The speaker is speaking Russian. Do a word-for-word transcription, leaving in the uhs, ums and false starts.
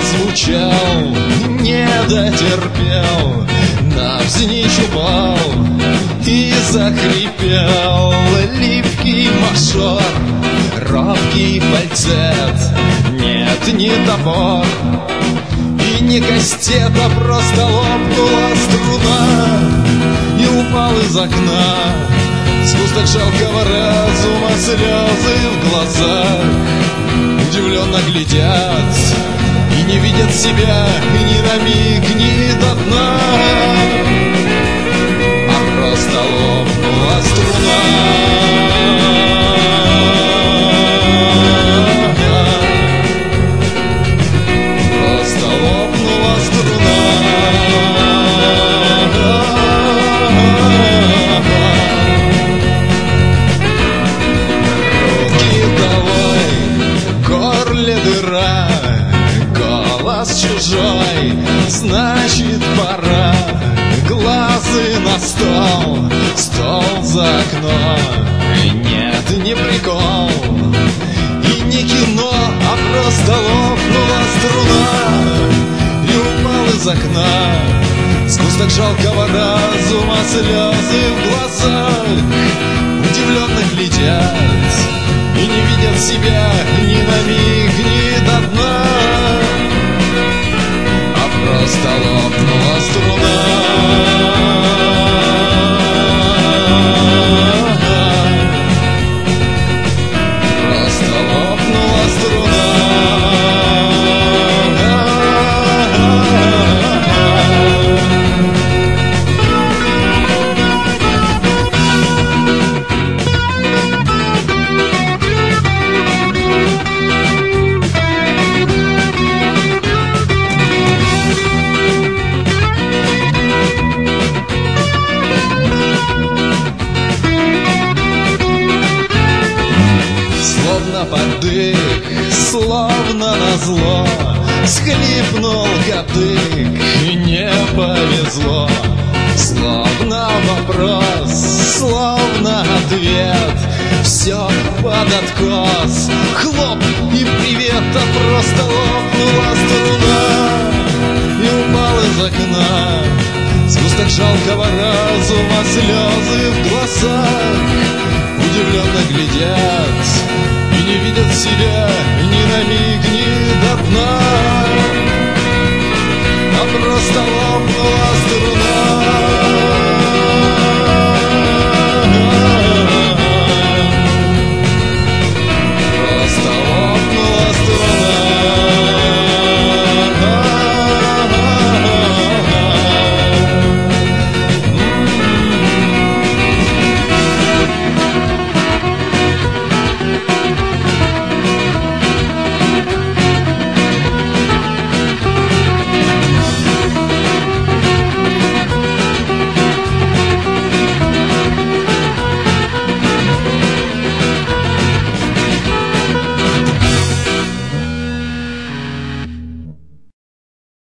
прозвучал, не дотерпел, навзничь упал и захрипел. Липкий мажор, робкий фальцет, нет, не топор и не кастет, а просто лопнула струна и упал из окна. Сгусток жалкого разума, слезы в глазах, удивленно глядят и не видят себя ни на миг, ни до дна, а просто лопнула струна. Просто лопнула струна. Руки давай, горле дыра, голос чужой, значит пора. Глазы на стол, стол за окно. Нет, не прикол и не кино, а просто лопнула струна и упал из окна. Сгусток жалкого разума, слезы в глазах, удивленно глядят и не видят себя ни на миг, ни до дна, а просто лопнула струна. Просто лопнула струна. Словно подых, словно назло, схлипнул кадык, и не повезло. Словно вопрос, словно ответ, все под откос. Хлоп и привет, а просто лопнула струна и упал из окна. Сгусток жалкого разума, слезы в глазах, удивленно глядят и не видят себя ни на миг, ни до дна, а просто лопнула